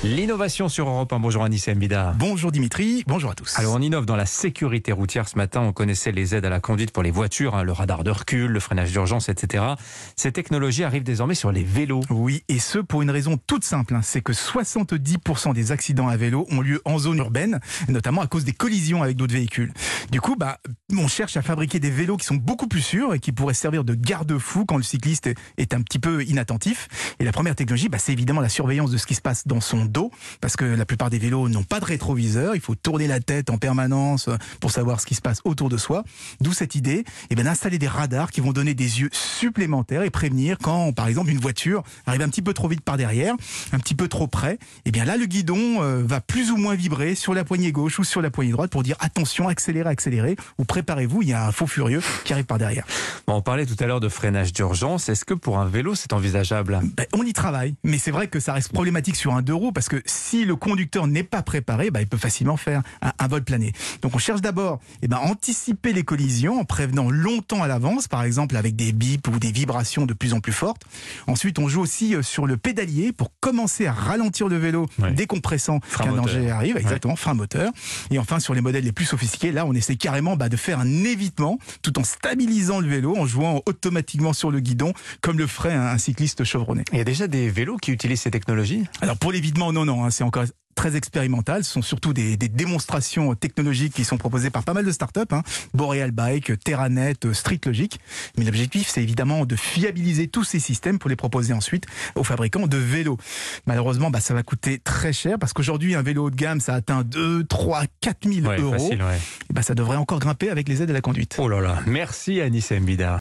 L'innovation sur Europe 1. Bonjour Anissa Mbida. Bonjour Dimitri, bonjour à tous. Alors on innove dans la sécurité routière. Ce matin, on connaissait les aides à la conduite pour les voitures, le radar de recul, le freinage d'urgence, etc. Ces technologies arrivent désormais sur les vélos. Oui, et ce pour une raison toute simple, c'est que 70% des accidents à vélo ont lieu en zone urbaine, notamment à cause des collisions avec d'autres véhicules. Du coup, on cherche à fabriquer des vélos qui sont beaucoup plus sûrs et qui pourraient servir de garde-fou quand le cycliste est un petit peu inattentif. Et la première technologie, c'est évidemment la surveillance de ce qui se passe dans son dos, parce que la plupart des vélos n'ont pas de rétroviseur, il faut tourner la tête en permanence pour savoir ce qui se passe autour de soi. D'où cette idée d'installer des radars qui vont donner des yeux supplémentaires et prévenir quand, par exemple, une voiture arrive un petit peu trop vite par derrière, un petit peu trop près. Là, le guidon va plus ou moins vibrer sur la poignée gauche ou sur la poignée droite pour dire attention, accélérez, ou préparez-vous, il y a un faux furieux qui arrive par derrière. On parlait tout à l'heure de freinage d'urgence. Est-ce que pour un vélo, c'est envisageable ? On y travaille, mais c'est vrai que ça reste problématique sur un deux roues parce que si le conducteur n'est pas préparé, il peut facilement faire un vol plané. Donc on cherche d'abord à anticiper les collisions en prévenant longtemps à l'avance, par exemple avec des bips ou des vibrations de plus en plus fortes. Ensuite, on joue aussi sur le pédalier pour commencer à ralentir le vélo dès qu'on pressent qu'un danger arrive. Exactement, frein moteur. Et enfin, sur les modèles les plus sophistiqués, là, on essaie carrément de faire un évitement tout en stabilisant le vélo, en jouant automatiquement sur le guidon, comme le ferait un cycliste chevronné. Il y a déjà des vélos qui utilisent ces technologies ? Alors pour l'évitement, non, c'est encore très expérimental. Ce sont surtout des démonstrations technologiques qui sont proposées par pas mal de startups, Boreal Bike, Terranet, Street Logic. Mais l'objectif, c'est évidemment de fiabiliser tous ces systèmes pour les proposer ensuite aux fabricants de vélos. Malheureusement, ça va coûter très cher parce qu'aujourd'hui, un vélo haut de gamme, ça atteint 2, 3, 4 000 euros. Facile, Et ça devrait encore grimper avec les aides à la conduite. Oh là là, merci Anissa Mbida.